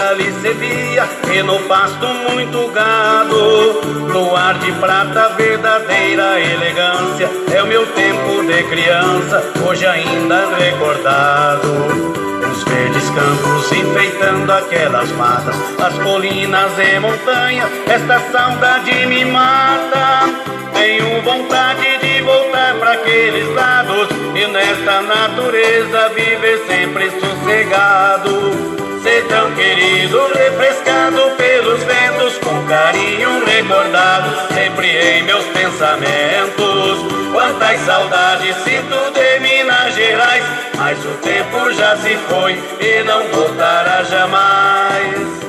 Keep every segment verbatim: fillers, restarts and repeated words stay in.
ali se via, e no pasto muito gado. No ar de prata, verdadeira elegância, é o meu tempo de criança, hoje ainda recordado. Os verdes campos enfeitando aquelas matas, as colinas e montanhas, esta saudade me mata. Tenho vontade de voltar para aqueles lados e nesta natureza viver sempre sossegado. Ser tão querido, refrescado pelos ventos, com carinho recordado, sempre em meus pensamentos. Quantas saudades sinto de Minas Gerais, mas o tempo já se foi e não voltará jamais.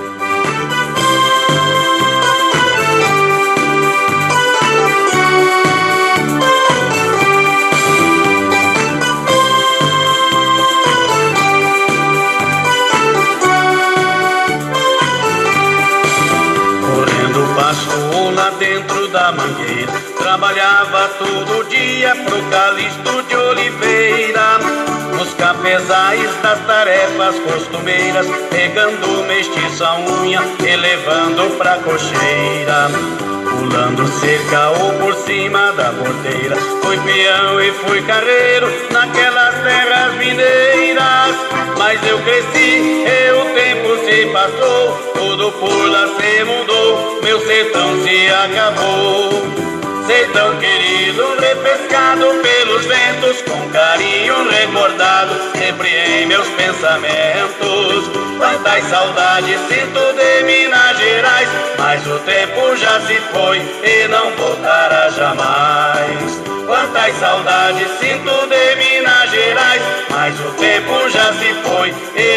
Passou lá dentro da mangueira, trabalhava todo dia pro Calixto de Oliveira, nos cafezais das tarefas costumeiras, pegando mestiço a unha e levando pra cocheira. Pulando cerca ou por cima da porteira, fui peão e fui carreiro naquelas terras mineiras. Mas eu cresci e o tempo se passou, tudo por lá se mudou, meu sertão se acabou. Sertão querido, repescado pelos ventos, com carinho recordado, sempre em meus pensamentos. Quantas saudades sinto de Minas Gerais, mas o tempo já se foi e não voltará jamais. Quantas saudades sinto de Minas Gerais, mas o tempo já se foi e